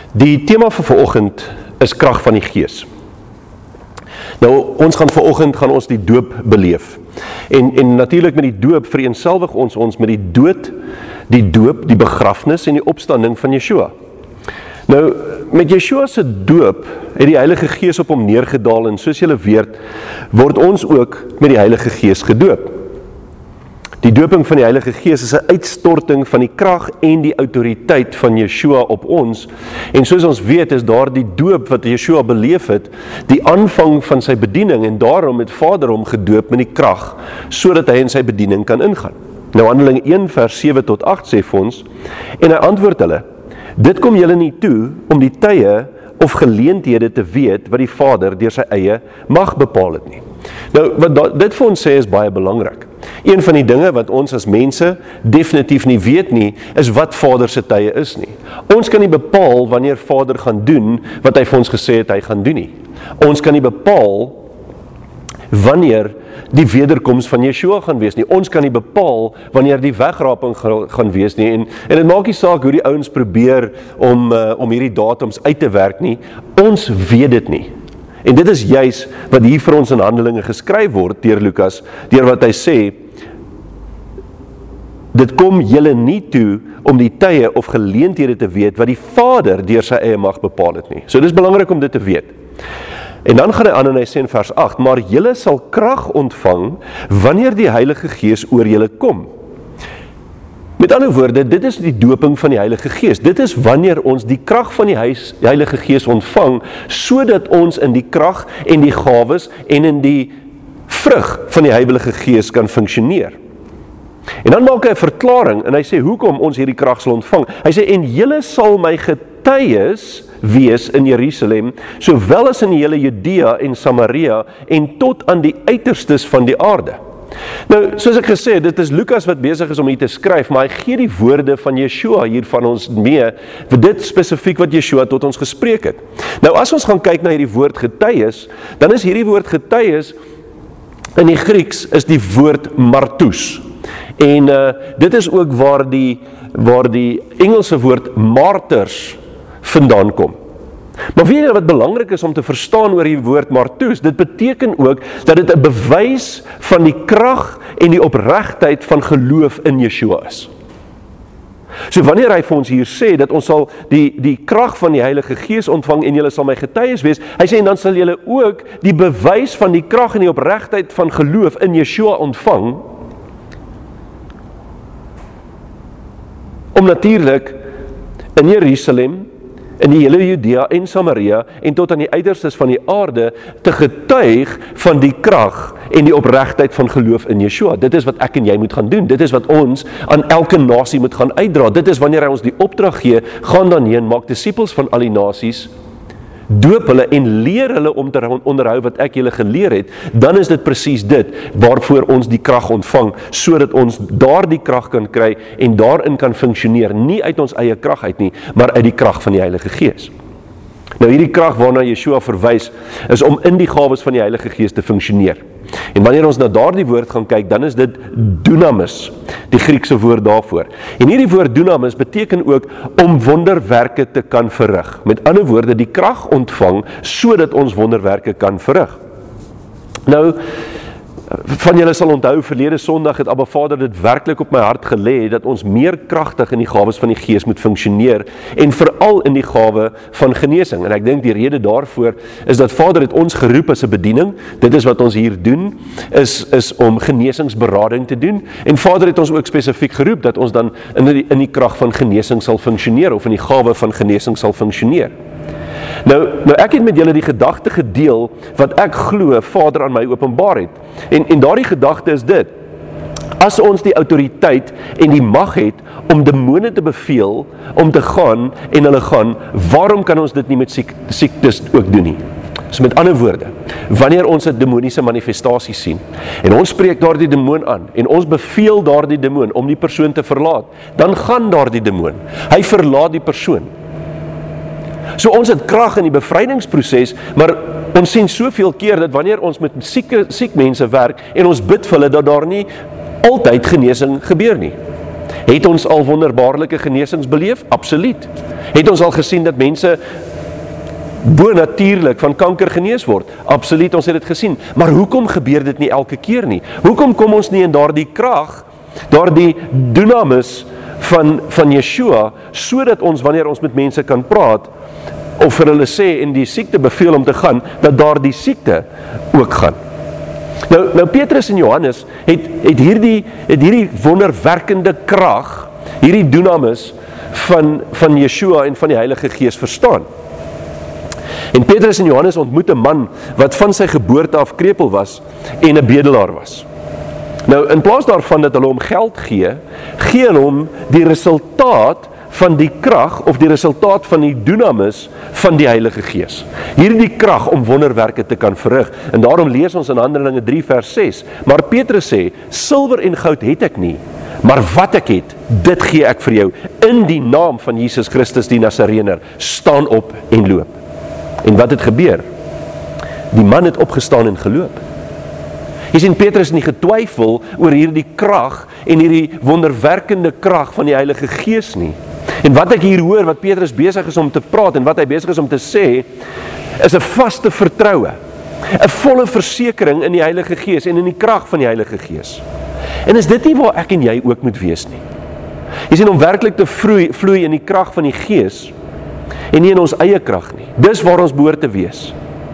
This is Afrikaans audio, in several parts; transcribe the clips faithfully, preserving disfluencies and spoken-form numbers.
Die tema vir vanoggend is krag van die Gees. Nou, ons gaan vanoggend gaan ons die doop beleef. En, en natuurlik met die doop vereenselwig ons ons met die dood, die doop, die begrafnis en die opstanding van Yeshua. Nou, met Yeshua se doop het die Heilige Gees op hom neergedaal en soos julle weet, word ons ook met die Heilige Gees gedoop. Die dooping van die Heilige Gees is 'n uitstorting van die krag en die autoriteit van Yeshua op ons. En soos ons weet is daar die doop wat Yeshua beleef het, die aanvang van sy bediening en daarom het Vader hom gedoop met die krag, sodat hy in sy bediening kan ingaan. Nou Handelinge een vers sewe tot agt sê vir ons, en hy antwoord hulle, dit kom julle nie toe om die tye of geleenthede te weet wat die Vader deur sy eie mag bepaal het nie. Nou, wat dit vir ons sê is baie belangrik. Een van die dinge wat ons as mense definitief nie weet nie, is wat Vader se tye is nie. Ons kan nie bepaal wanneer Vader gaan doen wat hy vir ons gesê het hy gaan doen nie. Ons kan nie bepaal wanneer die wederkoms van Yeshua gaan wees nie. Ons kan nie bepaal wanneer die wegraping gaan wees nie. En, en dit maak nie saak hoe die ouens probeer om, uh, om hierdie datums uit te werk nie. Ons weet dit nie. En dit is juis wat hier vir ons in Handelinge geskryf word deur Lukas, deur wat hy sê, dit kom julle nie toe om die tye of geleenthede te weet wat die Vader deur sy eie mag bepaal het nie. So dis belangrik om dit te weet. En dan gaan hy aan en hy sê in vers agt, maar julle sal krag ontvang wanneer die Heilige Gees oor julle kom. Met ander woorde, dit is die doping van die Heilige Gees. Dit is wanneer ons die krag van die Heilige Gees ontvang, sodat ons in die krag en die gawes en in die vrug van die Heilige Gees kan funksioneer. En dan maak hy 'n verklaring en hy sê hoekom ons hierdie krag sal ontvang. Hy sê en julle sal my getuies wees in Jerusalem, sowel as in die hele Judea en Samaria en tot aan die uiterstes van die aarde. Nou, soos ek gesê het, dit is Lukas wat besig is om hier te skryf, maar hy gee die woorde van Yeshua hier van ons mee, vir dit spesifiek wat Yeshua tot ons gespreek het. Nou, as ons gaan kyk na hierdie woord getuies, dan is hierdie woord getuies, in die Grieks is die woord martus. En uh, dit is ook waar die, waar die Engelse woord martyrs vandaan kom. Maar weet jy wat belangrik is om te verstaan oor die woord martus? Dit beteken ook dat dit 'n bewys van die krag en die opregtheid van geloof in Yeshua is. So wanneer hy vir ons hier sê dat ons sal die, die krag van die Heilige Gees ontvang en julle sal my getuies wees, hy sê en dan sal julle ook die bewys van die krag en die opregtheid van geloof in Yeshua ontvang, om natuurlik in Jerusalem, in die hele Judea en Samaria en tot aan die uiterstes van die aarde te getuig van die krag en die opregtheid van geloof in Yeshua. Dit is wat ek en jy moet gaan doen. Dit is wat ons aan elke nasie moet gaan uitdra. Dit is wanneer hy ons die opdrag gee, gaan dan heen, maak disippels van al die nasies, doop hulle en leer hulle om te onderhou wat ek julle geleer het, dan is dit presies dit waarvoor ons die krag ontvang, sodat ons daardie krag kan kry en daarin kan funksioneer, nie uit ons eie krag uit nie, maar uit die krag van die Heilige Gees. Nou hierdie krag waarna Yeshua verwys, is om in die gawes van die Heilige Gees te funksioneer. En wanneer ons na daardie woord gaan kyk, dan is dit dunamis, die Griekse woord daarvoor. En hierdie woord dunamis beteken ook om wonderwerke te kan verrig. Met ander woorde, die krag ontvang, sodat ons wonderwerke kan verrig. Nou, van julle sal onthou, verlede Sondag het Abba Vader dit werklik op my hart gelê, dat ons meer kragtig in die gawes van die Gees moet funksioneer, en veral in die gawe van genesing. En ek dink die rede daarvoor is dat Vader het ons geroep as 'n bediening, dit is wat ons hier doen, is, is om genesingsberading te doen, en Vader het ons ook spesifiek geroep, dat ons dan in die, in die krag van genesing sal funksioneer, of in die gawe van genesing sal funksioneer. Nou, nou ek het met julle die gedagte gedeel, wat ek glo Vader aan my openbaar het. En, en daardie gedagte is dit, as ons die autoriteit en die mag het, om demone te beveel, om te gaan, en hulle gaan, waarom kan ons dit nie met siek, siektes ook doen nie? So met ander woorde, wanneer ons 'n demoniese manifestasie sien, en ons spreek daardie demoon aan, en ons beveel daardie demoon om die persoon te verlaat, dan gaan daardie demoon, hy verlaat die persoon. So ons het krag in die bevrydingsproses, maar ons sien soveel keer dat wanneer ons met sieke, siek mense werk en ons bid vir hulle, dat daar nie altyd genesing gebeur nie. Het ons al wonderbaarlike genesings beleef? Absoluut. Het ons al gesien dat mense bonatuurlik van kanker genees word? Absoluut, ons het dit gesien. Maar hoekom gebeur dit nie elke keer nie? Hoekom kom ons nie in daardie krag, daardie dunamis van, van Yeshua, sodat ons, wanneer ons met mense kan praat, of vir hulle sê en die siekte beveel om te gaan, dat daar die siekte ook gaan. Nou, nou Petrus en Johannes het, het, hierdie, het hierdie wonderwerkende krag, hierdie dunamis van, van Yeshua en van die Heilige Gees verstaan. En Petrus en Johannes ontmoet 'n man wat van sy geboorte af krepeel was en 'n bedelaar was. Nou, in plaas daarvan dat hulle hom geld gee, gee hulle hom die resultaat van die krag, of die resultaat van die dunamis van die Heilige Gees. Hierdie krag om wonderwerke te kan verrig. En daarom lees ons in Handelinge drie vers ses, maar Petrus sê, silwer en goud het ek nie, maar wat ek het, dit gee ek vir jou. In die naam van Jesus Christus die Nasarener, staan op en loop. En wat het gebeur? Die man het opgestaan en geloop. Jy sien, Petrus het nie getwyfel oor hierdie krag en hierdie wonderwerkende krag van die Heilige Gees nie. En wat ek hier hoor, wat Petrus besig is om te praat en wat hy besig is om te sê, is 'n vaste vertroue, 'n volle versekering in die Heilige Gees en in die krag van die Heilige Gees. En is dit nie waar ek en jy ook moet wees nie? Jy sien, om werklik te vloei, vloei in die krag van die Gees en nie in ons eie krag nie. Dis waar ons behoort te wees.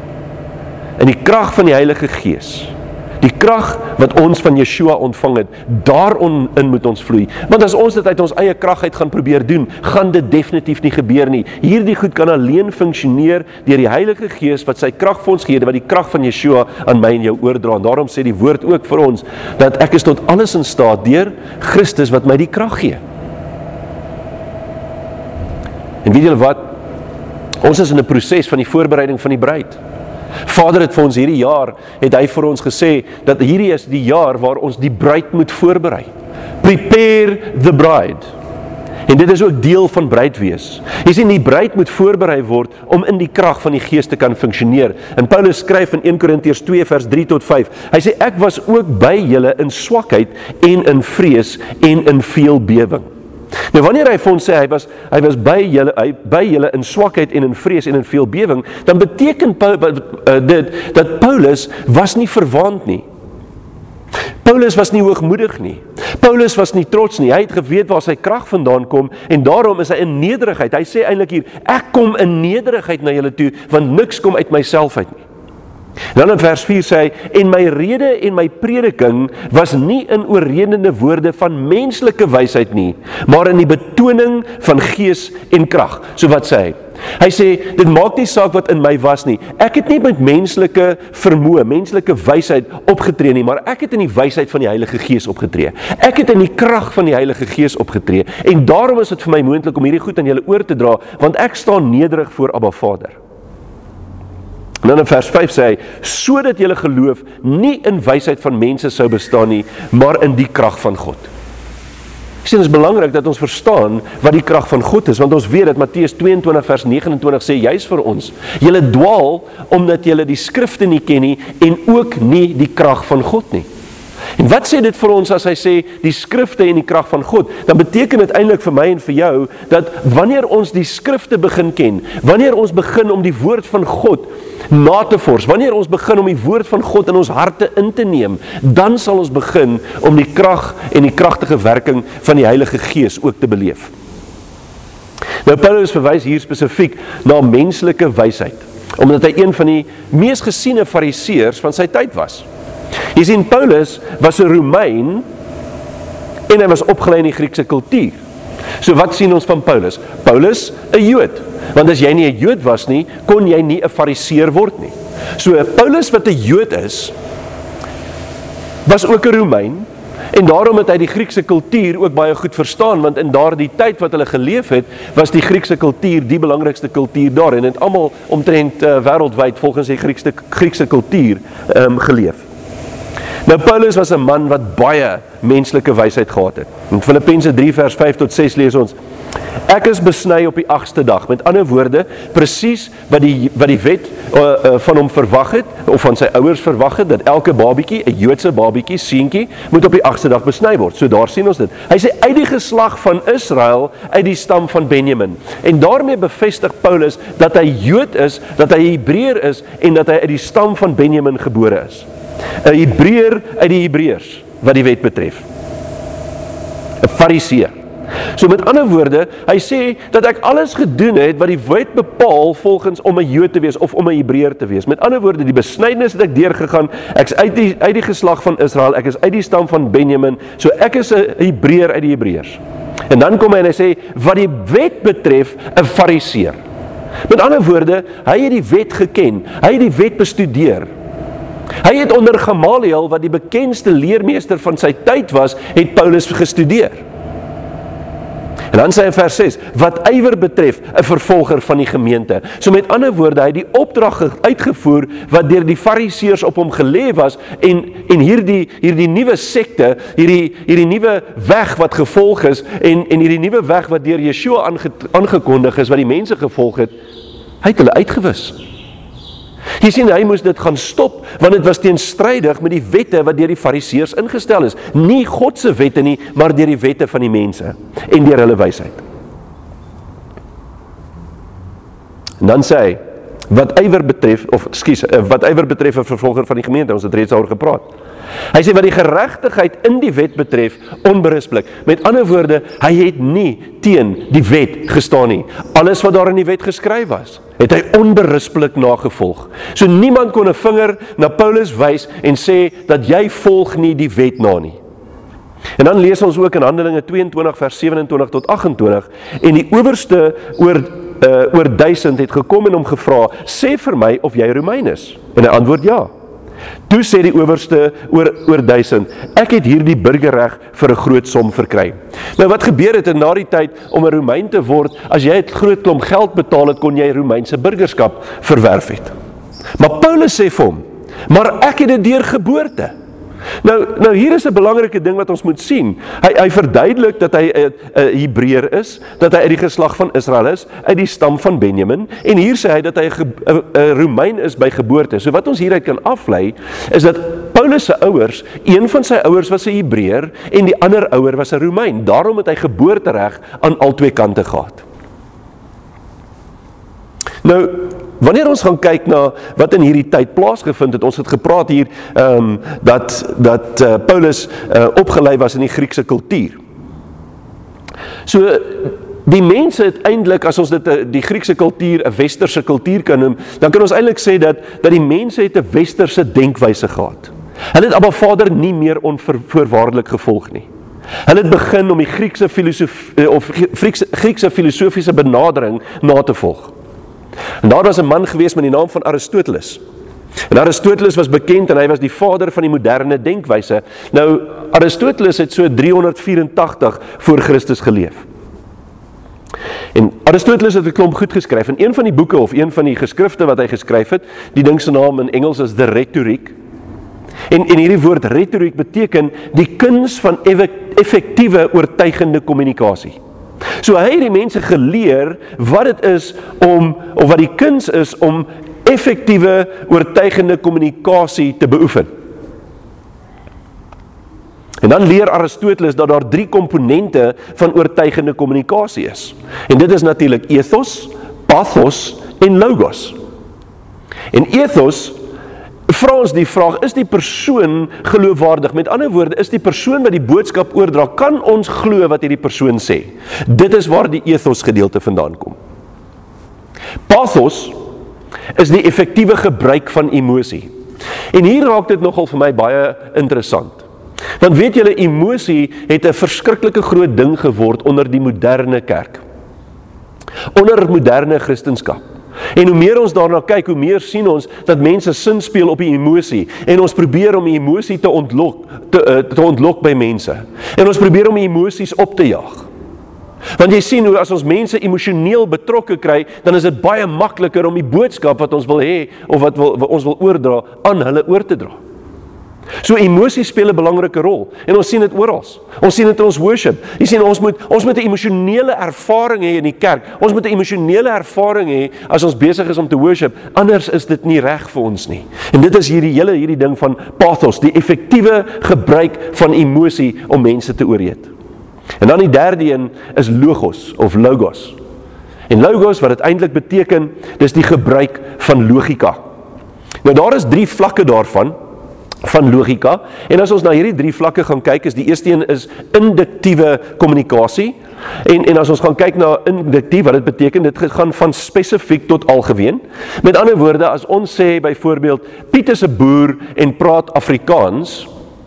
In die krag van die Heilige Gees. Die krag wat ons van Yeshua ontvang het, daarin moet ons vloei. Want as ons dit uit ons eie krag uit gaan probeer doen, gaan dit definitief nie gebeur nie. Hierdie goed kan alleen funksioneer deur die Heilige Gees wat sy krag vir ons gee, wat die krag van Yeshua aan my en jou oordra. En daarom sê die woord ook vir ons, dat ek is tot alles in staat deur Christus wat my die krag gee. En weet julle wat? Ons is in 'n proses van die voorbereiding van die bruid. Vader het vir ons hierdie jaar, het hy vir ons gesê, dat hierdie is die jaar waar ons die bruid moet voorberei. Prepare the bride. En dit is ook deel van bruid wees. Jy sien, die bruid moet voorberei word om in die krag van die Gees te kan funksioneer. En Paulus skryf in Eerste Korintiërs twee vers drie tot vyf. Hy sê, ek was ook by julle in swakheid en in vrees en in veel bewing. Nou wanneer hy vir ons sê, hy was, hy was by julle, hy, by julle in swakheid en in vrees en in veel bewing, dan beteken uh, dit, dat Paulus was nie verwaand nie. Paulus was nie hoogmoedig nie. Paulus was nie trots nie. Hy het geweet waar sy krag vandaan kom, en daarom is hy in nederigheid. Hy sê eintlik hier, ek kom in nederigheid na julle toe, want niks kom uit myself uit nie. Dan in vers vier sê hy, en my rede en my prediking was nie in oorredende woorde van menslike wysheid nie, maar in die betoning van gees en krag. So wat sê hy? Hy sê, dit maak nie saak wat in my was nie. Ek het nie met menslike vermoë, menslike wysheid opgetree nie, maar ek het in die wysheid van die Heilige Gees opgetree. Ek het in die krag van die Heilige Gees opgetree, en daarom is dit vir my moontlik om hierdie goed aan julle oor te dra, want ek staan nederig voor Abba Vader. En dan in vers vyf sê hy, sodat julle geloof nie in wysheid van mense sou bestaan nie, maar in die krag van God. Ek sê, dit is belangrik dat ons verstaan wat die krag van God is, want ons weet dat Matteus tweeëntwintig vers negenentwintig sê, juis vir ons, julle dwaal omdat julle die skrifte nie ken nie, en ook nie die krag van God nie. En wat sê dit vir ons as hy sê, die skrifte en die krag van God? Dan beteken dit eintlik vir my en vir jou, dat wanneer ons die skrifte begin ken, wanneer ons begin om die woord van God na te vors, wanneer ons begin om die woord van God in ons harte in te neem, dan sal ons begin om die krag en die kragtige werking van die Heilige Gees ook te beleef. Nou Paulus verwys hier spesifiek na menslike wysheid, omdat hy een van die mees gesiene fariseërs van sy tyd was. Jy sien, Paulus was 'n Romein en hy was opgelei in die Griekse kultuur. So wat sien ons van Paulus? Paulus, 'n Jood. Want as jy nie 'n Jood was nie, kon jy nie 'n fariseer word nie. So Paulus wat 'n Jood is, was ook 'n Romein, en daarom het hy die Griekse kultuur ook baie goed verstaan, want in daardie tyd wat hulle geleef het, was die Griekse kultuur die belangrikste kultuur daar, en het almal omtrent uh, wêreldwyd volgens die Griekse, Griekse kultuur um, geleef. Nou Paulus was 'n man wat baie menslike wysheid gehad het. In Filippense drie vers vyf tot ses lees ons: Ek is besny op die agste dag. Met ander woorde, presies wat die wat die wet uh, uh, van hom verwag het, of van sy ouers verwag het, dat elke babietjie, 'n Joodse babietjie, seentjie, moet op die agste dag besny word. So daar sien ons dit. Hy sê uit die geslag van Israel, uit die stam van Benjamin. En daarmee bevestig Paulus dat hy Jood is, dat hy Hebreër is en dat hy uit die stam van Benjamin gebore is. 'n Hebreër uit die Hebreërs wat die wet betref. 'n Fariseer. So met ander woorde, hy sê dat ek alles gedoen het wat die wet bepaal volgens om 'n Jood te wees of om 'n Hebreër te wees. Met ander woorde, die besnydenis het ek deurgegaan, ek is uit die, uit die geslag van Israel, ek is uit die stam van Benjamin, so ek is 'n Hebreër uit die Hebreërs. En dan kom hy en hy sê, wat die wet betref, 'n Fariseer. Met ander woorde, hy het die wet geken, hy het die wet bestudeer. Hy het onder Gamaliel, wat die bekendste leermeester van sy tyd was, het Paulus gestudeer. En dan sê hy in vers ses, wat ywer betref, 'n vervolger van die gemeente. So met ander woorde, hy het die opdrag uitgevoer, wat deur die fariseërs op hom gelê was, en, en hierdie, hierdie nuwe sekte, hierdie, hierdie nuwe weg wat gevolg is, en, en hierdie nuwe weg wat deur Yeshua aange, aangekondig is, wat die mense gevolg het, hy het hulle uitgewis. Jy sien, hy moes dit gaan stop, want dit was teenstrydig met die wette wat deur die fariseërs ingestel is. Nie God se wette nie, maar deur die wette van die mense, en deur hulle wysheid. En dan sê hy, wat ywer betref, of ekskuus, wat ywer betref 'n vervolger van die gemeente, ons het reeds daaroor gepraat. Hy sê wat die geregtigheid in die wet betref, onberispelik. Met ander woorde, hy het nie teen die wet gestaan nie. Alles wat daar in die wet geskryf was, het hy onberispelik nagevolg. So niemand kon 'n vinger na Paulus wys en sê dat jy volg nie die wet na nie. En dan lees ons ook in Handelinge twee en twintig vers sewe en twintig tot agt en twintig, en die owerste oor uh, oor duisend het gekom en hom gevra, sê vir my of jy Romein is. En hy antwoord ja. Toe sê die owerste oor, oor duisend, ek het hierdie burgerreg vir 'n groot som verkry. Nou wat gebeur het in na die tyd om 'n Romein te word, as jy 'n groot klomp geld betaal het, kon jy Romeinse burgerskap verwerf het. Maar Paulus sê vir hom, maar ek het dit deur geboorte. Nou, nou hier is 'n belangrike ding wat ons moet sien. Hy, hy verduidelik dat hy 'n Hebreër is, dat hy uit die geslag van Israel is, uit die stam van Benjamin, en hier sê hy dat hy 'n Romein is by geboorte. So wat ons hieruit kan aflei, is dat Paulus se ouers, een van sy ouers was 'n Hebreër, en die ander ouer was 'n Romein. Daarom het hy geboortereg aan albei kante gehad. Nou, wanneer ons gaan kyk na wat in hierdie tyd plaasgevind het, ons het gepraat hier, um, dat, dat uh, Paulus uh, opgelei was in die Griekse kultuur. So, die mense het eintlik, as ons dit die Griekse kultuur 'n westerse kultuur kan noem, dan kan ons eintlik sê dat, dat die mense het 'n westerse denkwyse gehad. Hulle het Abba Vader nie meer onvoorwaardelik gevolg nie. Hulle het begin om die Griekse filosofie, of Griekse, Griekse filosofiese benadering na te volg. En daar was 'n man gewees met die naam van Aristoteles. En Aristoteles was bekend en hy was die vader van die moderne denkwyse. Nou, Aristoteles het so driehonderd vyerentagtig voor Christus geleef. En Aristoteles het 'n klomp goed geskryf. En een van die boeke of een van die geskrifte wat hy geskryf het, die ding se naam in Engels is The Rhetoric. En, en hierdie woord retoriek beteken die kuns van effektiewe oortuigende kommunikasie. So hy het die mense geleer wat dit is om, of wat die kuns is om effektiewe oortuigende kommunikasie te beoefen. En dan leer Aristoteles dat daar drie komponente van oortuigende kommunikasie is. En dit is natuurlik ethos, pathos en logos. En ethos, vra ons die vraag, is die persoon geloofwaardig? Met ander woorde, is die persoon wat die boodskap oordra, kan ons glo wat hierdie persoon sê? Dit is waar die ethos gedeelte vandaan kom. Pathos is die effektiewe gebruik van emosie. En hier raak dit nogal vir my baie interessant. Want weet julle, emosie het 'n verskriklike groot ding geword onder die moderne kerk. Onder moderne Christendom. En hoe meer ons daarna kyk, hoe meer sien ons dat mense sin speel op die emosie. En ons probeer om die emosie te ontlok, te, uh, te ontlok by mense. En ons probeer om die emosies op te jaag. Want jy sien hoe as ons mense emosioneel betrokke kry, dan is dit baie makliker om die boodskap wat ons wil hê, of wat, wil, wat ons wil oordra, aan hulle oor te dra. So emosies speel 'n belangrike rol en ons sien dit oral. Ons sien dit in ons worship. Jy sien ons moet ons moet 'n emosionele ervaring hê in die kerk. Ons moet 'n emosionele ervaring hê as ons besig is om te worship. Anders is dit nie reg vir ons nie. En dit is hierdie hele hierdie ding van pathos, die effektiewe gebruik van emosie om mense te oorreed. En dan die derde een is logos of logos. En logos wat dit eintlik beteken, dis die gebruik van logika. Nou daar is drie vlakke daarvan van logika, en as ons na hierdie drie vlakke gaan kyk, is die eerste een is induktiewe kommunikasie, en, en as ons gaan kyk na induktief, wat dit beteken, dit gaan van spesifiek tot algemeen. Met ander woorde, as ons sê byvoorbeeld, Piet is 'n boer en praat Afrikaans,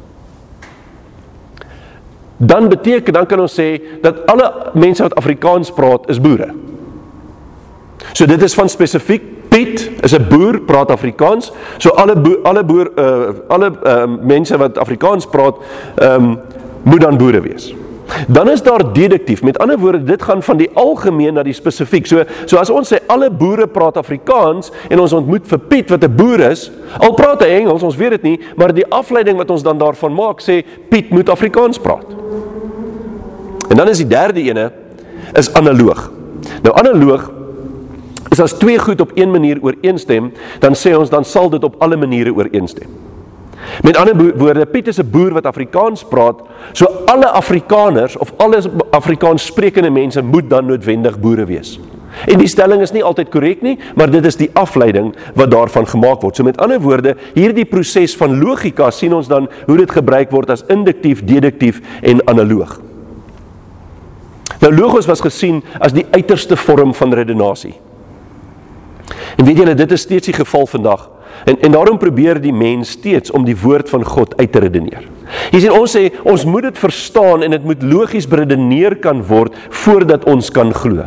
dan beteken, dan kan ons sê, dat alle mense wat Afrikaans praat, is boere. So dit is van spesifiek, Piet is 'n boer, praat Afrikaans, so alle, boer, alle, boer, uh, alle uh, mense wat Afrikaans praat, um, moet dan boere wees. Dan is daar deduktief, met ander woorde, dit gaan van die algemeen na die spesifiek. So, so as ons sê, alle boere praat Afrikaans, en ons ontmoet vir Piet wat 'n boer is, al praat hy Engels, ons weet dit nie, maar die afleiding wat ons dan daarvan maak, sê, Piet moet Afrikaans praat. En dan is die derde ene, is analoog. Nou analoog, is as twee goed op een manier ooreenstem, dan sê ons, dan sal dit op alle maniere ooreenstem. Met ander woorde, Piet is 'n boer wat Afrikaans praat, so alle Afrikaners, of alle Afrikaans sprekende mense, moet dan noodwendig boere wees. En die stelling is nie altyd korrek nie, maar dit is die afleiding wat daarvan gemaak word. So met ander woorde, hierdie proses van logika, sien ons dan hoe dit gebruik word as induktief, deduktief en analoog. Nou logos was gesien as die uiterste vorm van redenasie. En weet julle, dit is steeds die geval vandag. En, en daarom probeer die mens steeds om die woord van God uit te redeneer. Jy sien, ons sê, ons moet dit verstaan en dit moet logies beredeneer kan word voordat ons kan glo.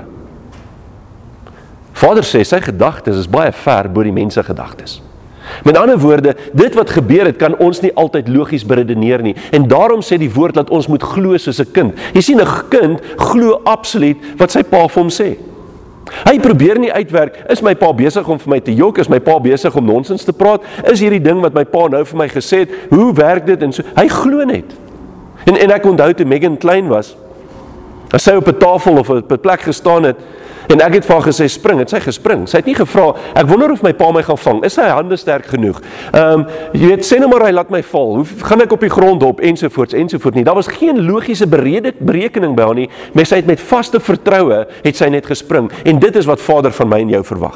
Vader sê, sy gedagtes is baie ver bo die mense gedagtes. Met ander woorde, dit wat gebeur het, kan ons nie altyd logies beredeneer nie. En daarom sê die woord dat ons moet glo soos 'n kind. Jy sien, 'n kind glo absoluut wat sy pa vir hom sê. Hy probeer nie uitwerk, is my pa besig om vir my te jok, is my pa besig om nonsens te praat, is hierdie ding wat my pa nou vir my gesê het, hoe werk dit, en so, hy glo net. En, en ek onthou toe Megan klein was, as sy op 'n tafel of op 'n plek gestaan het, en ek het vir haar gesê, spring, het sy gespring, sy het nie gevra, ek wonder of my pa my gaan vang, is sy hande sterk genoeg, um, jy weet, sê nou maar hy laat my val, hoe gaan ek op die grond op, ensovoorts, ensovoort nie, daar was geen logiese berede, berekening by haar nie, maar sy het met vaste vertroue, het sy net gespring, en dit is wat Vader van my en jou verwag.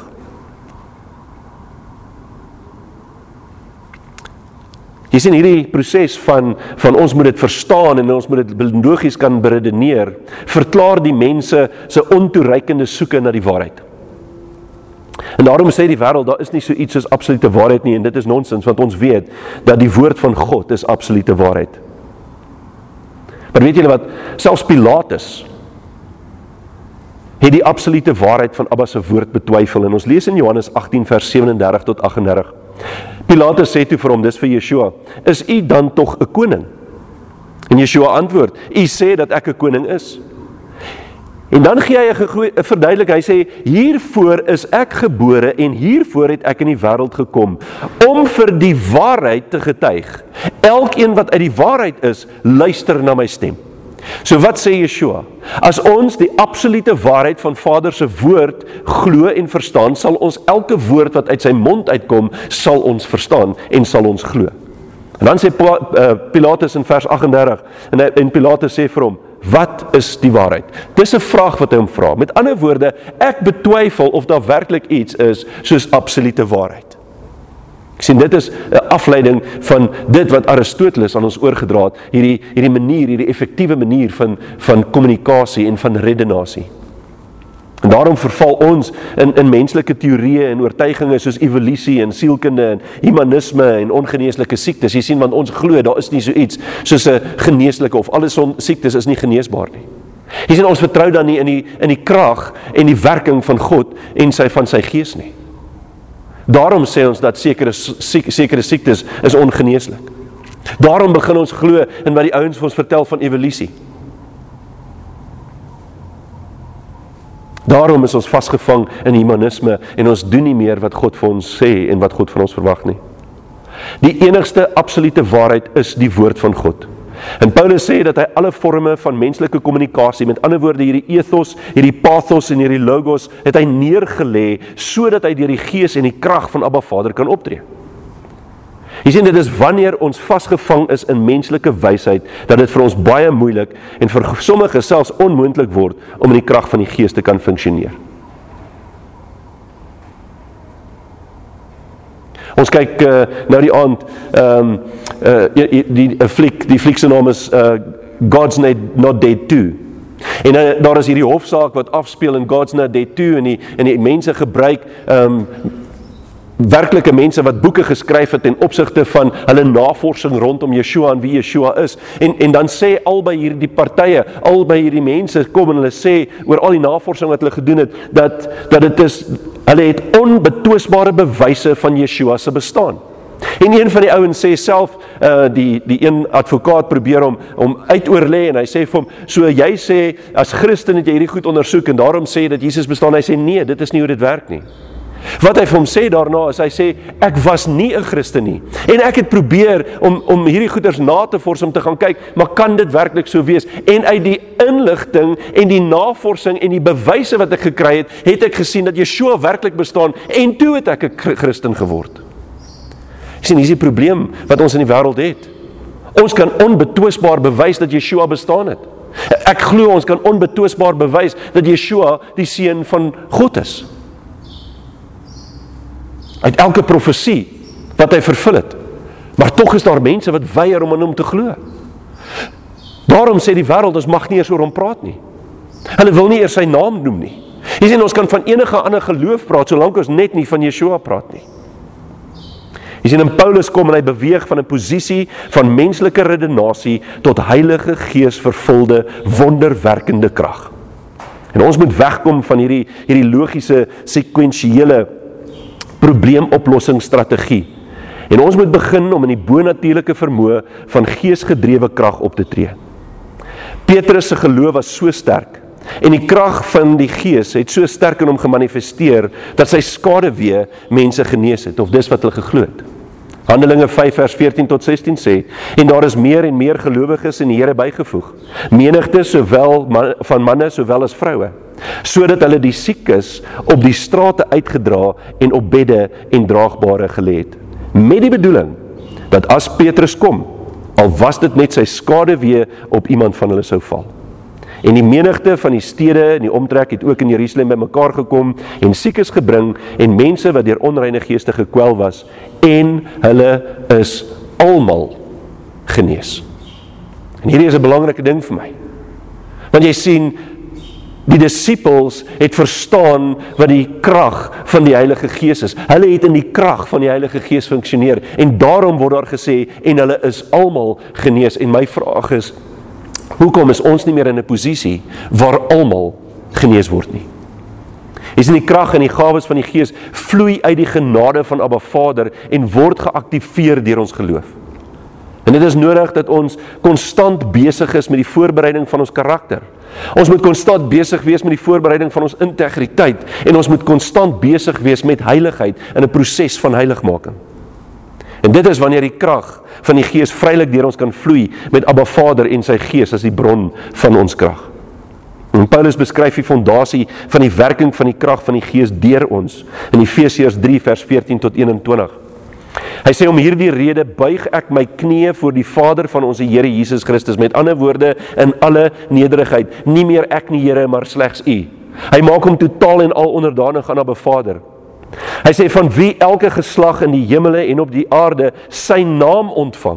Jy sien hierdie proses van, van ons moet dit verstaan en ons moet dit logies kan beredeneer, verklaar die mense se ontoereikende soeke na die waarheid. En daarom sê die wêreld, daar is nie so iets soos absolute waarheid nie, en dit is nonsens, want ons weet dat die woord van God is absolute waarheid. Maar weet julle wat, selfs Pilatus het die absolute waarheid van Abba se woord betwyfel, en ons lees in Johannes agtien vers sewenendertig tot aggendertig. Pilatus sê toe vir hom, dis vir Yeshua, is u dan tog 'n koning? En Yeshua antwoord, u sê dat ek 'n koning is. En dan gee hy 'n verduidelik, hy sê, hiervoor is ek gebore en hiervoor het ek in die wêreld gekom, om vir die waarheid te getuig. Elkeen wat uit die waarheid is, luister na my stem. So wat sê Yeshua? As ons die absolute waarheid van Vader se woord glo en verstaan, sal ons elke woord wat uit sy mond uitkom, sal ons verstaan en sal ons glo. En dan sê Pilatus in vers aggendertig, en, en Pilatus sê vir hom, wat is die waarheid? Dis 'n vraag wat hy hom vra. Met ander woorde, ek betwyfel of daar werklik iets is soos absolute waarheid. Ek sien, dit is 'n afleiding van dit wat Aristoteles aan ons oorgedra het, hierdie, hierdie manier, hierdie effektiewe manier van, van kommunikasie en van redenasie. En daarom verval ons in, in menslike teorieë en oortuigings soos evolusie en sielkunde en humanisme en ongeneeslike siektes. Jy sien, want ons glo, daar is nie so iets soos 'n geneeslike, of alle siektes is nie geneesbaar nie. Jy sien, ons vertrou dan nie in die, in die krag en die werking van God en sy, van sy gees nie. Daarom sê ons dat sekere, sekere siektes is ongeneeslik. Daarom begin ons glo in wat die ouens vir ons vertel van evolusie. Daarom is ons vasgevang in humanisme en ons doen nie meer wat God vir ons sê en wat God van ons verwag nie. Die enigste absolute waarheid is die woord van God. En Paulus sê dat hy alle vorme van menslike kommunikasie, met ander woorde hierdie ethos, hierdie pathos en hierdie logos, het hy neergelê, sodat hy deur die gees en die krag van Abba Vader kan optree. Jy sien, dit is wanneer ons vasgevang is in menslike wysheid, dat dit vir ons baie moeilik en vir sommige selfs onmoontlik word om in die krag van die gees te kan funksioneer. Ons kyk uh, nou die aand, um, uh, die, die, die fliek, die fliek se naam is uh, God's Not Dead Too. En uh, daar is hierdie hofsaak wat afspeel in God's Not Dead Too, en die, en die mense gebruik um, werklike mense wat boeke geskryf het ten opsigte van hulle navorsing rondom Yeshua en wie Yeshua is. En, en dan sê albei hierdie partye, albei hierdie mense kom en hulle sê oor al die navorsing wat hulle gedoen het, dat, dat het is, hulle het onbetwisbare bewyse van Yeshua se bestaan. En een van die ouens sê self, uh, die, die een advokaat probeer om, om uitoorlê en hy sê vir hom, so jy sê, as Christen het jy hierdie goed ondersoek en daarom sê dat Jesus bestaan. Hy sê nee, dit is nie hoe dit werk nie. Wat hy vir hom sê daarna is, hy sê, ek was nie 'n Christen nie. En ek het probeer om, om hierdie goeders na te vors, om te gaan kyk, maar kan dit werklik so wees? En uit die inligting en die navorsing en die bewyse wat ek gekry het, het ek gesien dat Yeshua werklik bestaan, en toe het ek 'n Christen geword. Jy sien, hier is die probleem wat ons in die wêreld het. Ons kan onbetwisbaar bewys dat Yeshua bestaan het. Ek glo ons kan onbetwisbaar bewys dat Yeshua die seun van God is. Uit elke profesie wat hy vervul het. Maar tog is daar mense wat weier om aan hom te glo. Daarom sê die wêreld, ons mag nie eers oor hom praat nie. Hulle wil nie eers sy naam noem nie. Jy sien, ons kan van enige ander geloof praat, solank ons net nie van Yeshua praat nie. Jy sien, in Paulus kom en hy beweeg van 'n posisie van menslike redenasie tot Heilige Gees vervulde, wonderwerkende krag. En ons moet wegkom van hierdie, hierdie logiese, sekwensiële probleemoplossingsstrategie. En ons moet begin om in die bonatuurlike vermoë van geesgedrewe krag op te tree. Petrus se geloof was so sterk, en die krag van die gees het so sterk in hom gemanifesteer, dat sy skaduwee mense genees het, of dis wat hulle geglo het. Handelinge vyf vers veertien tot sestien sê, en daar is meer en meer gelowiges in die Here bygevoeg, menigte sowel man, van manne sowel as vroue, sodat hulle die siekes op die strate uitgedra en op bedde en draagbare gelê het, met die bedoeling dat as Petrus kom, al was dit net sy skaduwee op iemand van hulle sou val. En die menigte van die stede en die omtrek het ook in Jerusalem bymekaar gekom en siekes gebring en mense wat deur onreine geeste gekwel was, en hulle is almal genees. En hierdie is 'n belangrike ding vir my. Want jy sien, die disippels het verstaan wat die krag van die Heilige Gees is. Hulle het in die krag van die Heilige Gees funksioneer, en daarom word daar gesê, en hulle is almal genees. En my vraag is, hoekom is ons nie meer in 'n posisie waar almal genees word nie? Is in die krag en die gawes van die Gees vloei uit die genade van Abba Vader en word geaktiveer deur ons geloof. En dit is nodig dat ons konstant besig is met die voorbereiding van ons karakter. Ons moet konstant besig wees met die voorbereiding van ons integriteit, en ons moet konstant besig wees met heiligheid in 'n proses van heiligmaking. En dit is wanneer die krag van die Gees vrylik deur ons kan vloei met Abba Vader en sy Gees as die bron van ons krag. En Paulus beskryf die fondasie van die werking van die krag van die Gees deur ons in Efesiërs drie vers veertien tot eenentwintig. Hy sê, om hierdie rede buig ek my knieë voor die Vader van ons Here Jesus Christus, met ander woorde, in alle nederigheid, nie meer ek nie Here, maar slegs U. Hy maak hom totaal en al onderdanig aan Abba Vader. Hy sê, van wie elke geslag in die hemele en op die aarde sy naam ontvang,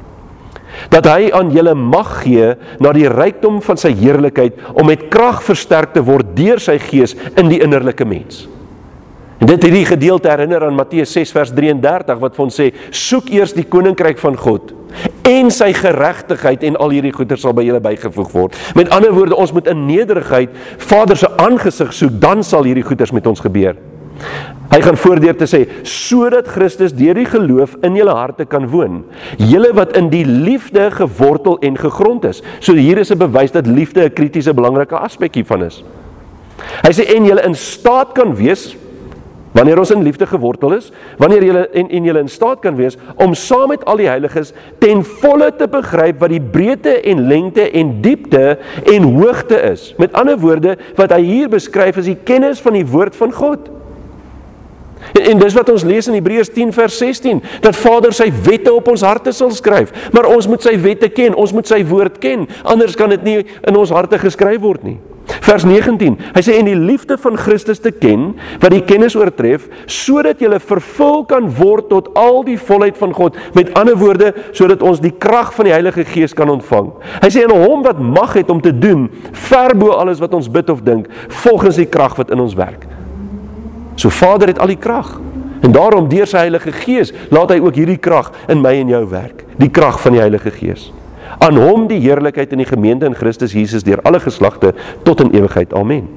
dat hy aan julle mag gee na die rykdom van sy heerlikheid, om met krag versterk te word deur sy Gees in die innerlike mens. En dit hierdie gedeelte herinner aan Matteus ses vers drieëndertig, wat vir ons sê, soek eers die koninkryk van God, en sy geregtigheid, en al hierdie goeder sal by julle bygevoeg word. Met ander woorde, ons moet in nederigheid Vader se aangesig soek, dan sal hierdie goeders met ons gebeur. Hy gaan voordeur te sê, sodat Christus deur die geloof in julle harte kan woon, julle wat in die liefde gewortel en gegrond is. So hier is 'n bewys dat liefde 'n kritiese belangrike aspek hiervan is. Hy sê, en julle in staat kan wees, wanneer ons in liefde gewortel is, wanneer julle en, en julle in staat kan wees, om saam met al die heiliges ten volle te begryp wat die breedte en lengte en diepte en hoogte is. Met ander woorde, wat hy hier beskryf is die kennis van die woord van God. En, en dis wat ons lees in Hebreërs tien vers sestien, dat Vader sy wette op ons harte sal skryf, maar ons moet sy wette ken, ons moet sy woord ken, anders kan dit nie in ons harte geskryf word nie. Vers negentien, hy sê, en die liefde van Christus te ken, wat die kennis oortref, sodat julle vervul kan word tot al die volheid van God, met ander woorde, sodat ons die krag van die Heilige Gees kan ontvang. Hy sê, en hom wat mag het om te doen, ver bo alles wat ons bid of dink, volgens die krag wat in ons werk. So Vader het al die krag, en daarom deur sy Heilige Gees, laat hy ook hierdie krag in my en jou werk, die krag van die Heilige Gees. Aan hom die heerlikheid in die gemeente in Christus Jesus deur alle geslagte tot in ewigheid. Amen.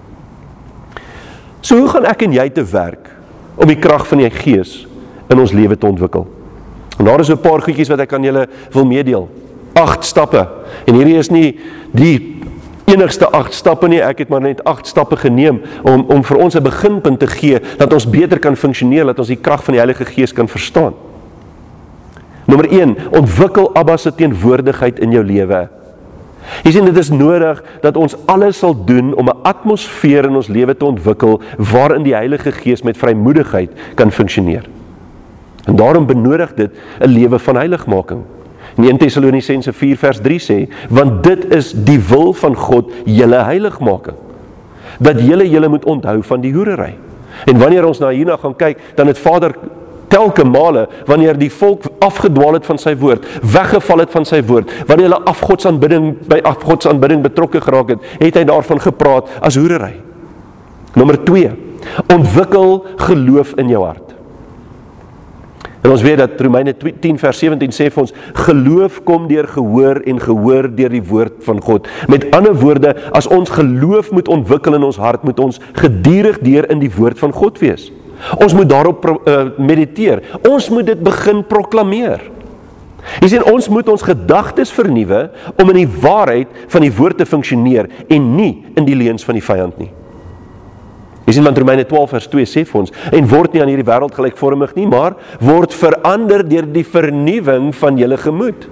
So hoe gaan ek en jy te werk om die krag van die Gees in ons lewe te ontwikkel? En daar is so 'n paar goedjies wat ek aan julle wil meedeel. Agt stappe. En hierdie is nie die enigste agt stappe nie, ek het maar net agt stappe geneem om, om vir ons 'n beginpunt te gee, dat ons beter kan funksioneer, dat ons die krag van die Heilige Gees kan verstaan. Nommer een, ontwikkel Abba se teenwoordigheid in jou lewe. Jy sien, dit is nodig dat ons alles sal doen om 'n atmosfeer in ons lewe te ontwikkel waarin die Heilige Gees met vrymoedigheid kan funksioneer. En daarom benodig dit 'n lewe van heiligmaking. In Eerste Tessalonisense vier vers drie sê, want dit is die wil van God, julle heiligmaking. Dat julle julle moet onthou van die hoerery. En wanneer ons na hierna gaan kyk, dan het Vader telke male, wanneer die volk afgedwaal het van sy woord, weggeval het van sy woord, wanneer hulle afgodsaanbidding, by afgodsaanbidding betrokke geraak het, het hy daarvan gepraat as hoerery. Nommer twee, ontwikkel geloof in jou hart. En ons weet dat Romeine tien vers sewentien sê vir ons, geloof kom deur gehoor en gehoor deur die woord van God. Met ander woorde, as ons geloof moet ontwikkel in ons hart, moet ons gedurig deur in die woord van God wees. Ons moet daarop uh, mediteer. Ons moet dit begin proklameer. Jy sien, ons moet ons gedagtes vernuwe om in die waarheid van die woord te funksioneer en nie in die leuns van die vyand nie. Jy sien, want Romeine twaalf vers twee sê vir ons, en word nie aan hierdie wêreld gelykvormig nie, maar word verander deur die vernuwing van julle gemoed.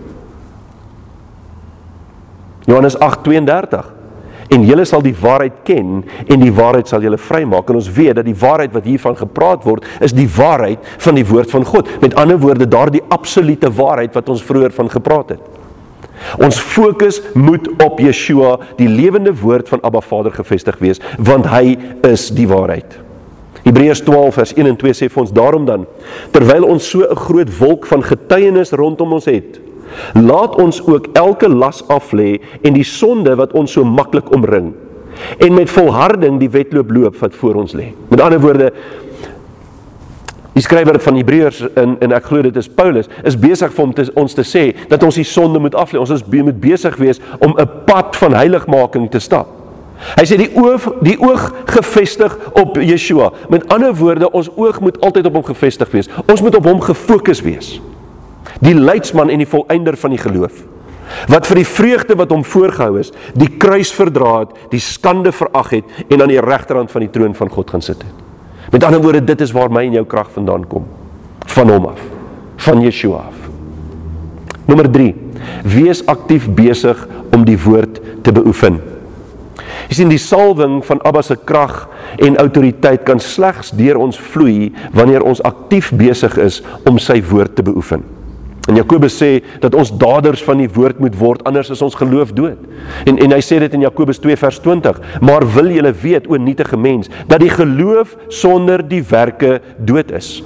Johannes agt tweeëndertig, en julle sal die waarheid ken, en die waarheid sal julle vrymaak. En ons weet dat die waarheid wat hiervan gepraat word, is die waarheid van die woord van God. Met ander woorde, daar die absolute waarheid wat ons vroeër van gepraat het. Ons fokus moet op Yeshua, die lewende woord van Abba Vader gevestig wees, want hy is die waarheid. Hebreërs twaalf vers een en twee sê vir ons, daarom dan, terwyl ons so 'n groot wolk van getuienis rondom ons het, laat ons ook elke las aflê en die sonde wat ons so maklik omring, en met volharding die wedloop loop wat voor ons lê. Met ander woorde, die skrywer van Hebreërs, en, en ek glo dit is Paulus, is besig vir te, ons te sê, dat ons die sonde moet aflê. Ons is moet besig wees om 'n pad van heiligmaking te stap. Hy sê die oog, die oog gevestig op Yeshua. Met ander woorde, ons oog moet altyd op hom gevestig wees. Ons moet op hom gefokus wees. Die leidsman en die volëinder van die geloof, wat vir die vreugde wat hom voorgehou is, die kruis verdra het, die skande verag het, en aan die regterhand van die troon van God gaan sit het. Met ander woorde, dit is waar my en jou krag vandaan kom. Van hom af. Van Yeshua af. Nommer drie. Wees aktief besig om die woord te beoefen. Jy sien, die salwing van Abba se krag en autoriteit kan slegs deur ons vloei, wanneer ons aktief besig is om sy woord te beoefen. En Jakobus sê dat ons daders van die woord moet word, anders is ons geloof dood. En, en hy sê dit in Jakobus twee vers twintig, maar wil julle weet, o nietige mens, dat die geloof sonder die werke dood is.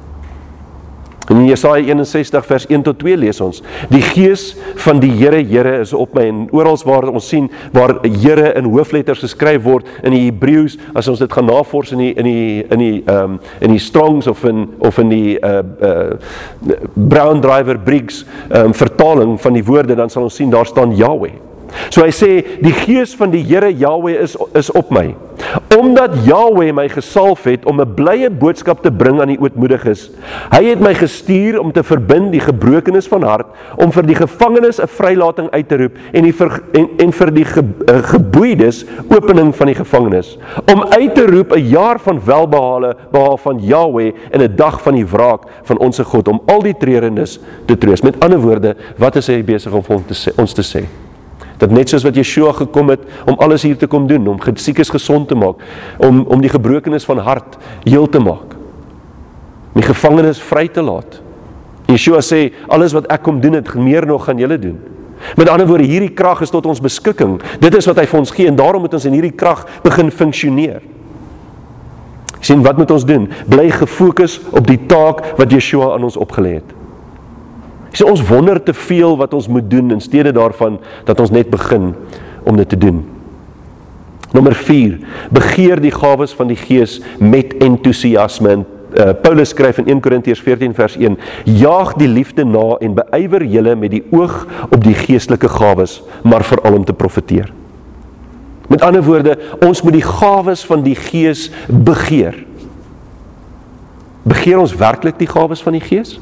En in Jesaja eenensestig vers een tot twee lees ons, die gees van die Here, Here is op my, en orals waar ons sien, waar Here in hoofletters geskryf word, in die Hebreëus, as ons dit gaan navors in die, in die, in die, um, in die Strongs, of in, of in die uh, uh, Brown Driver Briggs um, vertaling van die woorde, dan sal ons sien, daar staan Yahweh. So hy sê, die gees van die Here Jahweh is, is op my, omdat Jahweh my gesalf het om 'n blye boodskap te bring aan die ootmoediges. Hy het my gestuur om te verbind die gebrokenes van hart, om vir die gevangenes 'n vrylating uit te roep, en, die ver, en, en vir die ge, uh, geboeides opening van die gevangenes, om uit te roep 'n jaar van welbehaal behaal van Jahweh en 'n dag van die wraak van onsse God, om al die treurendes te troos. Met ander woorde, wat is hy besig om vir ons te sê, ons te sê? Dat net soos wat Yeshua gekom het om alles hier te kom doen, om siekes gesond te maak, om, om die gebrokenes van hart heel te maak, om die gevangenes vry te laat. Yeshua sê, alles wat ek kom doen het, meer nog gaan julle doen. Met ander woorde, hierdie krag is tot ons beskikking. Dit is wat hy vir ons gee, en daarom moet ons in hierdie krag begin funksioneer. Sien, wat moet ons doen? Bly gefokus op die taak wat Yeshua aan ons opgelê het. So ons wonder te veel wat ons moet doen, in steede daarvan dat ons net begin om dit te doen. Nommer vier, begeer die gawes van die Gees met entoesiasme. En, uh, Paulus skryf in eerste Korintiërs veertien vers een, jaag die liefde na en beywer julle met die oog op die geestelike gawes, maar veral om te profeteer. Met ander woorde, ons moet die gawes van die Gees begeer. Begeer ons werklik die gawes van die Gees?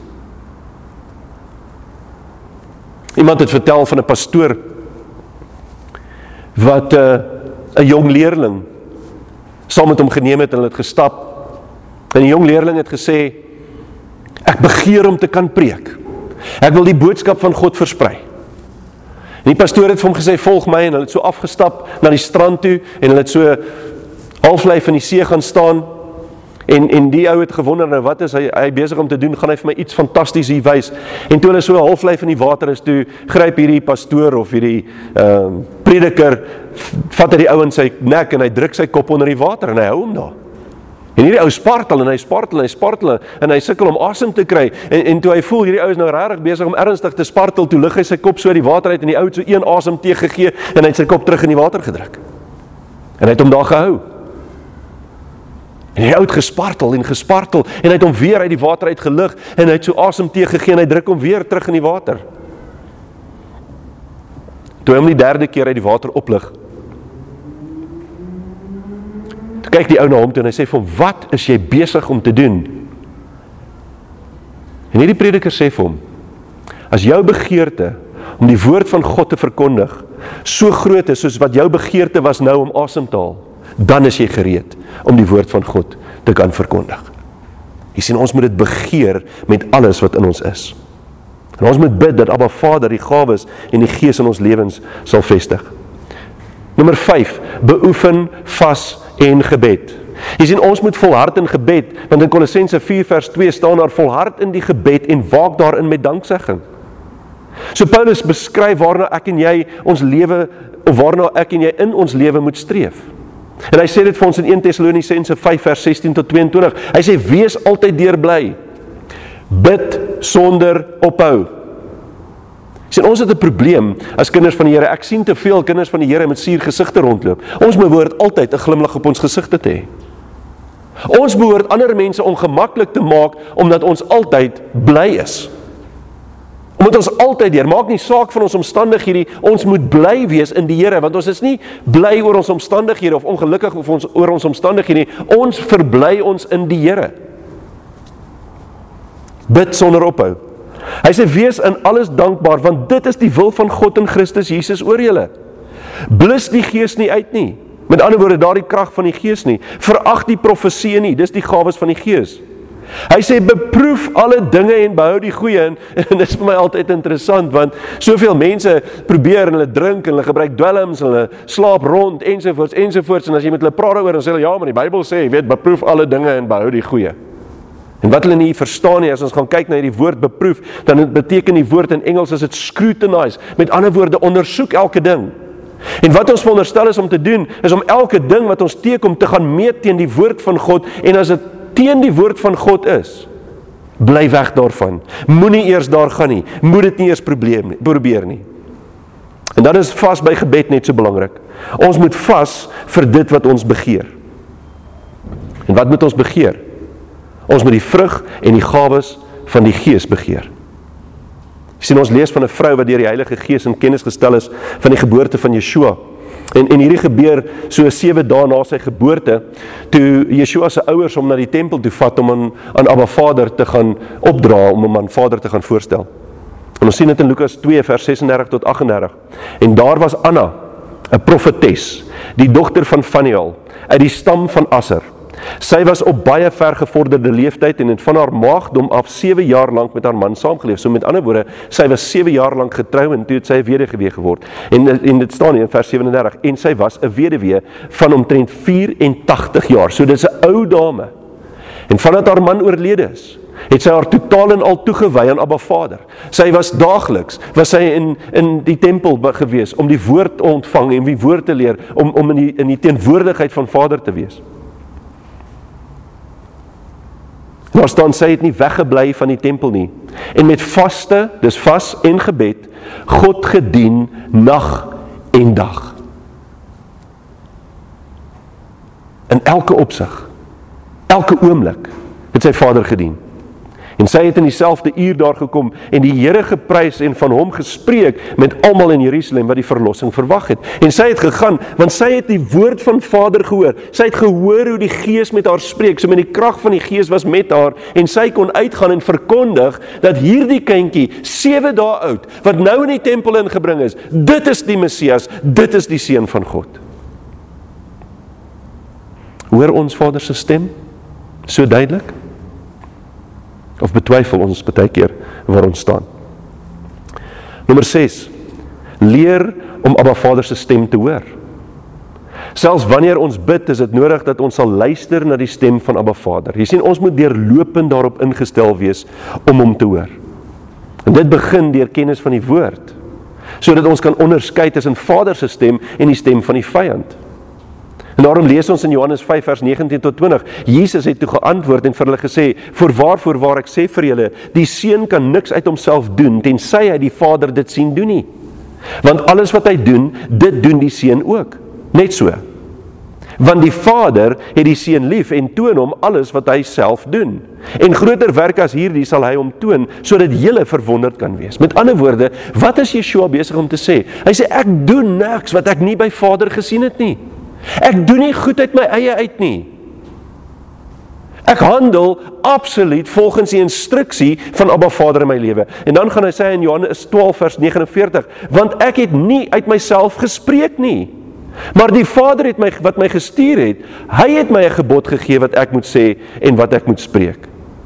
Iemand het vertel van 'n pastoor wat 'n uh, 'n jong leerling saam met hom geneem het en hulle het gestap. En die jong leerling het gesê, ek begeer om te kan preek. Ek wil die boodskap van God versprei. En die pastoor het vir hom gesê, volg my, en hulle het so afgestap na die strand toe, en hulle het so halflyf in die see gaan staan. En, en die ou het gewonder, nou wat is hy, hy besig om te doen, gaan hy vir my iets fantasties hier wys. En toe hulle so halflyf in die water is, toe gryp hierdie pastoor of hierdie uh, prediker, vat hy die ou in sy nek en hy druk sy kop onder die water en hy hou hom daar. En hierdie ou spartel en hy spartel en hy spartel en hy sukkel om asem te kry. En, en toe hy voel, hierdie ou is nou regtig besig om ernstig te spartel, toe lig hy sy kop so uit die water uit en die ou het so een asem teeg gegee en hy het sy kop terug in die water gedruk. En hy het hom daar gehou. En hy het gespartel en gespartel en hy het hom weer uit die water uit gelig en hy het so asem teëgegee en hy druk hom weer terug in die water. Toe hy hom die derde keer uit die water oplig, toe kyk die ou na hom toe en hy sê vir hom, wat is jy besig om te doen? En hierdie prediker sê vir hom, as jou begeerte om die woord van God te verkondig so groot is soos wat jou begeerte was nou om asem te haal, dan is jy gereed om die woord van God te kan verkondig. Jy sien, ons moet dit begeer met alles wat in ons is. En ons moet bid dat Abba Vader die gawes en die Gees in ons lewens sal vestig. Nommer vyf, beoefen vas en gebed. Jy sien, ons moet volhard in gebed, want in Kolossense vier vers twee staan daar, volhard in die gebed en waak daarin met danksegging. So Paulus beskryf waarna ek en jy ons lewe, of waarna ek en jy in ons lewe moet streef. En hy sê dit vir ons in eerste Tessalonisense vyf vers sestien tot tweeëntwintig. Hy sê, wees altyd deurbly. Bid sonder ophou. Sien, ons het 'n probleem as kinders van die Here. Ek sien te veel kinders van die Here met suur gesigte rondloop. Ons behoort altyd 'n glimlag op ons gesigte te hê. Ons behoort ander mense ongemaklik te maak omdat ons altyd bly is. Omdat ons altyd deur, maak nie saak van ons omstandighede, ons moet bly wees in die Here, want ons is nie bly oor ons omstandighede of ongelukkig of ons, oor ons omstandighede, ons verbly ons in die Here. Bid sonder ophou. Hy sê, wees in alles dankbaar, want dit is die wil van God in Christus Jesus oor julle. Blus die Gees nie uit nie. Met ander woorde, daar die krag van die Gees nie. Verag die profesie nie, dis die gawes van die Gees. Hy sê, beproef alle dinge en behou die goeie, en, en dit is vir my altyd interessant, want soveel mense probeer, en hulle drink, en hulle gebruik dwelms, en hulle slaap rond, ensovoorts, ensovoorts, en as jy met hulle praat oor, dan sê hulle, ja, maar die Bybel sê, jy weet, beproef alle dinge en behou die goeie. En wat hulle nie verstaan nie, as ons gaan kyk na die woord beproef, dan beteken die woord in Engels is dit scrutinize, met ander woorde, ondersoek elke ding. En wat ons veronderstel is om te doen, is om elke ding wat ons teekom te gaan meet teen die woord van God, en as dit teen die woord van God is, bly weg daarvan. Moenie eers daar gaan nie, moet dit nie eers probleem nie, probeer nie. En dan is vas by gebed net so belangrik. Ons moet vas vir dit wat ons begeer. En wat moet ons begeer? Ons moet die vrug en die gawes van die Gees begeer. Sien, ons lees van 'n vrou wat deur die Heilige Gees in kennis gestel is van die geboorte van Yeshua. En, en hierdie gebeur so sewe dae na sy geboorte, toe Yeshua se ouers hom na die tempel toe vat om aan, aan Abba Vader te gaan opdra, om hom aan Vader te gaan voorstel. En ons sien dit in Lukas twee vers sesendertig tot aggendertig. En daar was Anna, 'n profetes, die dogter van Faniel, uit die stam van Asser. Sy was op baie ver gevorderde leeftyd en het van haar maagdom af sewe jaar lank met haar man saamgeleef. So met ander woorde, sy was sewe jaar lank getrou en toe het sy 'n weduwee geword. En, en dit staan hier in vers sewenendertig, en sy was 'n weduwee van omtrent vyf en tagtig jaar. So dit is 'n ou dame. En vandat haar man oorlede is, het sy haar totaal en al toegewy aan Abba Vader. Sy was daagliks, was sy in, in die tempel gewees, om die woord te ontvang en die woord te leer, om, om in, die, in die teenwoordigheid van Vader te wees. Daar staan, sy het nie weggebly van die tempel nie, en met vaste, dus vas en gebed, God gedien, nag en dag. In elke opsig, elke oomblik, het sy Vader gedien. En sy het in dieselfde uur daar gekom en die Here geprys en van hom gespreek met almal in Jerusalem wat die verlossing verwag het. En sy het gegaan, want sy het die woord van Vader gehoor. Sy het gehoor hoe die Gees met haar spreek, so met die krag van die Gees was met haar, en sy kon uitgaan en verkondig dat hierdie kindjie, sewe dae oud, wat nou in die tempel ingebring is, dit is die Messias, dit is die Seun van God. Hoor ons Vader se stem? So duidelik? Of betwyfel ons baie keer waar ons staan? Nommer ses, leer om Abba Vader se stem te hoor. Selfs wanneer ons bid, is dit nodig dat ons sal luister na die stem van Abba Vader. Jy sien, ons moet deurlopend daarop ingestel wees om hom te hoor. En dit begin deur kennis van die woord, sodat ons kan onderskei tussen Vader se stem en die stem van die vyand. En daarom lees ons in Johannes vyf vers negentien tot twintig, Jesus het toe geantwoord en vir hulle gesê, voorwaar, voorwaar, ek sê vir julle, die seun kan niks uit homself doen, tensy hy die Vader dit sien doen nie. Want alles wat hy doen, dit doen die seun ook. Net so. Want die Vader het die seun lief en toon hom alles wat hy self doen. En groter werk as hierdie sal hy hom toon, sodat julle verwonderd kan wees. Met ander woorde, wat is Yeshua besig om te sê? Hy sê, ek doen niks wat ek nie by Vader gesien het nie. Ek doen nie goed uit my eie uit nie. Ek handel absoluut volgens die instruksie van Abba Vader in my lewe. En dan gaan hy sê in Johannes twaalf vers negenenveertig, want ek het nie uit myself gespreek nie, maar die Vader het my, wat my gestuur het, hy het my 'n gebod gegee wat ek moet sê en wat ek moet spreek.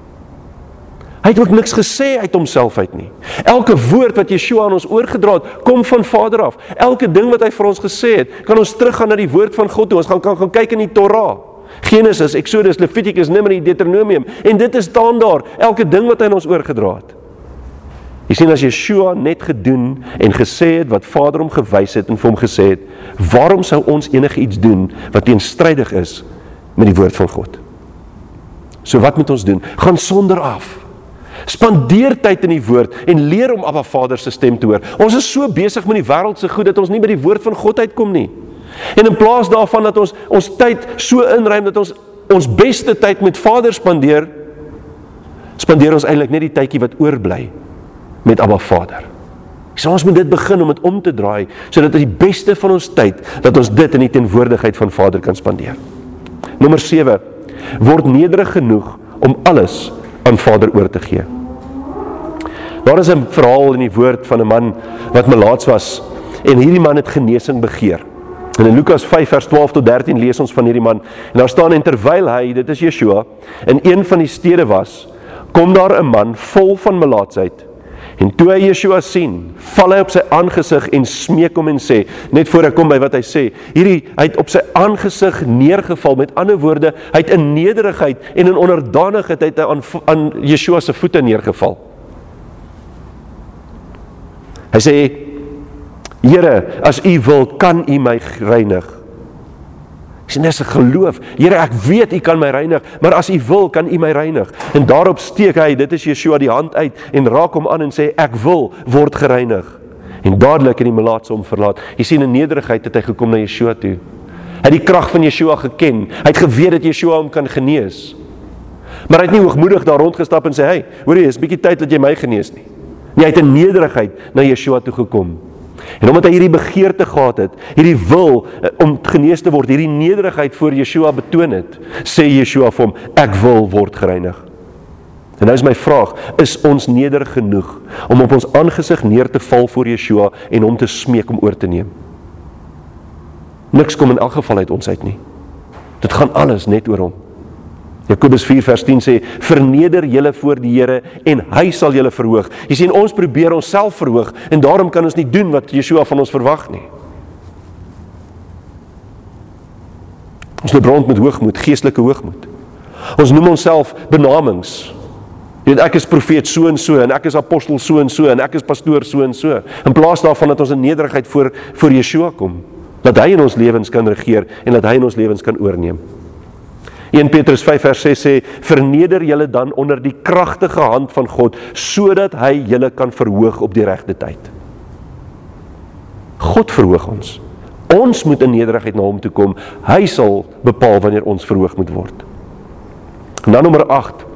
Hy het ook niks gesê uit homself uit nie. Elke woord wat Yeshua aan ons oorgedra het, kom van Vader af. Elke ding wat hy vir ons gesê het, kan ons teruggaan na die woord van God toe. Ons gaan, kan gaan kyk in die Torah. Genesis, Exodus, Levitikus, Numeri, Deuteronomium. En dit is staan daar, elke ding wat hy aan ons oorgedra het. Jy sien, as Yeshua net gedoen en gesê het wat Vader hom gewys het en vir hom gesê het, waarom sou ons enige iets doen wat teenstrydig is met die woord van God? So wat moet ons doen? Gaan sonder af. Spandeer tyd in die woord en leer om Abba Vader se stem te hoor. Ons is so besig met die wêreld se goed dat ons nie by die woord van God uitkom nie. En in plaas daarvan dat ons ons tyd so inruim dat ons ons beste tyd met Vader spandeer, spandeer ons eintlik net die tydjie wat oorbly met Abba Vader. So ons moet dit begin om dit om te draai, sodat die beste van ons tyd, dat ons dit in die teenwoordigheid van Vader kan spandeer. Nommer sewe, word nederig genoeg om alles aan Vader oor te gee. Daar is 'n verhaal in die woord van 'n man wat melaats was, en hierdie man het genesing begeer. En in Lukas vyf vers twaalf tot dertien lees ons van hierdie man, en daar staan, en terwyl hy, dit is Yeshua, in een van die stede was, kom daar 'n man vol van melaatsheid, en toe hy Yeshua sien, val hy op sy aangesig en smeek hom en sê, net voor ek kom by wat hy sê, hierdie, hy het op sy aangesig neergeval, met ander woorde, hy het in nederigheid en in onderdanigheid, hy het aan, aan Yeshua se voete neergeval. Hy sê, Here, as u wil, kan u my reinig. Ek sê, dis 'n geloof, Here, ek weet u kan my reinig, maar as u wil, kan u my reinig. En daarop steek hy, dit is Yeshua, die hand uit, en raak hom aan en sê, ek wil, word gereinig. En dadelik het die melaatse hom verlaat. Jy sien, in nederigheid het hy gekom na Yeshua toe. Hy het die krag van Yeshua geken, hy het geweet dat Yeshua hom kan genees. Maar hy het nie hoogmoedig daar rondgestap en sê, hey, hoor jy, is 'n bietjie tyd dat jy my genees nie. Nie, hy het in nederigheid na Yeshua toe gekom. En omdat hy hierdie begeerte gehad het, hierdie wil om genees te word, hierdie nederigheid voor Yeshua betoon het, sê Yeshua vir hom, ek wil word gereinig. En nou is my vraag, is ons nederig genoeg om op ons aangesig neer te val voor Yeshua en hom te smeek om oor te neem? Niks kom in elk geval uit ons uit nie. Dit gaan alles net oor hom. Jakobus vier vers tien sê, verneder julle voor die Here en hy sal julle verhoog. Jy sien, ons probeer ons self verhoog en daarom kan ons nie doen wat Yeshua van ons verwag nie. Ons loop rond met hoogmoed, geestelike hoogmoed. Ons noem onsself benamings. Jy weet, ek is profeet so en so, en ek is apostel so en so, en ek is pastoor so en so. In plaas daarvan dat ons in nederigheid voor, voor Yeshua kom, dat hy in ons lewens kan regeer, en dat hy in ons lewens kan oorneem. Eerste Petrus vyf vers ses sê, verneder julle dan onder die kragtige hand van God, sodat hy julle kan verhoog op die regte tyd. God verhoog ons. Ons moet in nederigheid na hom toe kom. Hy sal bepaal wanneer ons verhoog moet word. En dan nommer agt,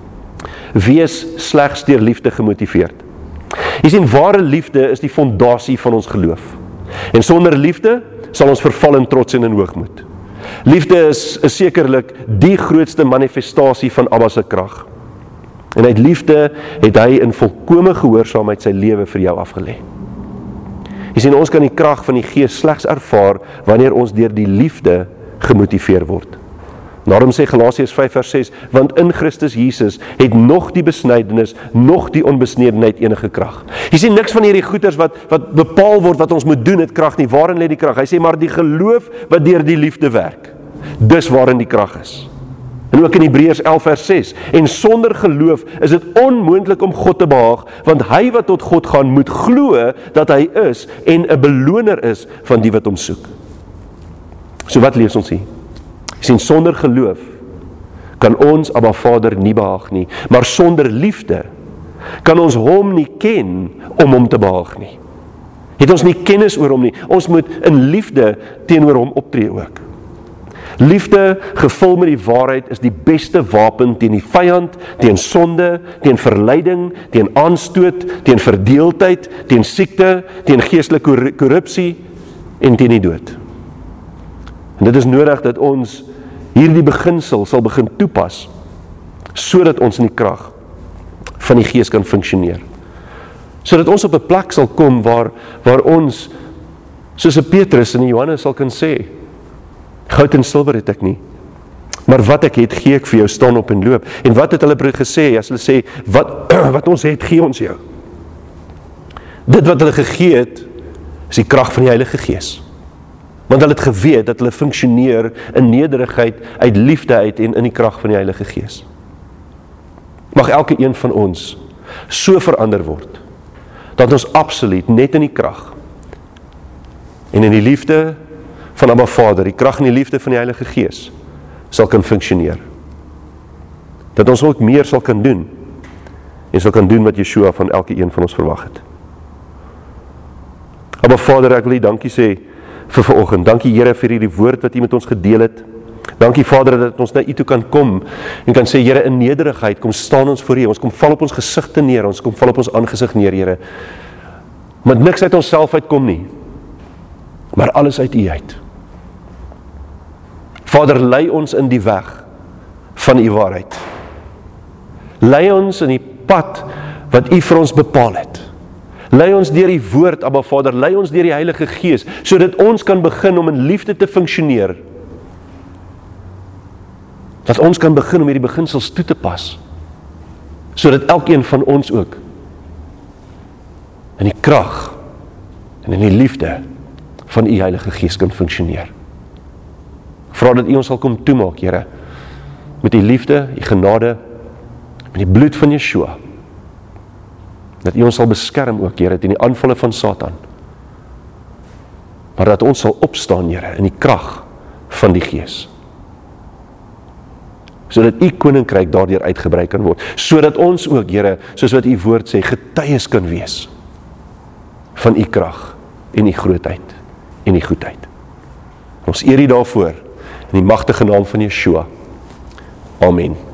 wees slegs deur liefde gemotiveerd. Jy sien, ware liefde is die fondasie van ons geloof. En sonder liefde sal ons verval in trots en in hoogmoed. Liefde is, is sekerlik die grootste manifestasie van Abba se krag. En uit liefde het hy in volkome gehoorsaamheid sy lewe vir jou afgelê. Jy sien, ons kan die krag van die Gees slegs ervaar wanneer ons deur die liefde gemotiveer word. Daarom sê Galasiërs vyf vers ses, want in Christus Jesus het nog die besnydenis, nog die onbesnedenheid enige krag. Jy sien, niks van hierdie goeders wat, wat bepaal word wat ons moet doen, het krag nie. Waarin lê die krag? Hy sê, maar die geloof wat deur die liefde werk, dis waarin die krag is. En ook in Hebreërs elf vers ses, en sonder geloof is dit onmoontlik om God te behaag, want hy wat tot God gaan moet glo dat hy is en 'n beloner is van die wat hom soek. So wat lees ons hier? Jy sien, sonder geloof kan ons Abba Vader nie behaag nie, maar sonder liefde kan ons hom nie ken om hom te behaag nie. Het ons nie kennis oor hom nie, ons moet in liefde teenoor hom optree ook. Liefde, gevul met die waarheid, is die beste wapen teen die vyand, teen sonde, teen verleiding, teen aanstoot, teen verdeeldheid, teen siekte, teen geestelike korrupsie en teen die dood. En dit is nodig dat ons hierdie beginsel sal begin toepas, sodat ons in die krag van die Gees kan funksioneer. Sodat ons op 'n plek sal kom waar, waar ons, soos 'n Petrus en 'n Johannes sal kan sê, goud en silwer het ek nie, maar wat ek het, gee ek vir jou, staan op en loop. En wat het hulle gesê, as hulle sê, wat, wat ons het, gee ons jou. Dit wat hulle gegee het, is die krag van die Heilige Gees. Want hulle het geweet dat hulle funksioneer in nederigheid, uit liefde uit en in die krag van die Heilige Gees. Mag elke een van ons so verander word, dat ons absoluut net in die krag en in die liefde van Abba Vader, die krag en die liefde van die Heilige Gees, sal kan funksioneer. Dat ons ook meer sal kan doen, en sal kan doen wat Yeshua van elke een van ons verwag het. Abba Vader, ek wil U dankie sê vir vanoggend. Dankie Here vir hierdie woord wat U met ons gedeel het. Dankie Vader dat ons na U toe kan kom en kan sê, Here, in nederigheid, kom staan ons voor U. Ons kom val op ons gesigte neer, ons kom val op ons aangesig neer, Here. Maar niks uit onsself uitkom nie, maar alles uit U uit. Vader, lei ons in die weg van U waarheid. Lei ons in die pad wat U vir ons bepaal het. Lei ons deur die woord, Abba Vader, lei ons deur die Heilige Gees, sodat ons kan begin om in liefde te funksioneer. Dat ons kan begin om hierdie beginsels toe te pas, sodat elkeen van ons ook in die krag en in die liefde van U Heilige Gees kan funksioneer. Ek vra dat U ons sal kom toemaak, Here, met U liefde, U genade, met die bloed van Yeshua, dat U ons sal beskerm ook, Here, teen die aanvalle van Satan, maar dat ons sal opstaan, Here, in die krag van die Gees, sodat U koninkryk daardeur uitgebrei kan word, sodat ons ook, Here, soos wat U woord sê, getuies kan wees van U krag en U grootheid en U goedheid. Ons eer U daarvoor in die magtige naam van Yeshua. Amen.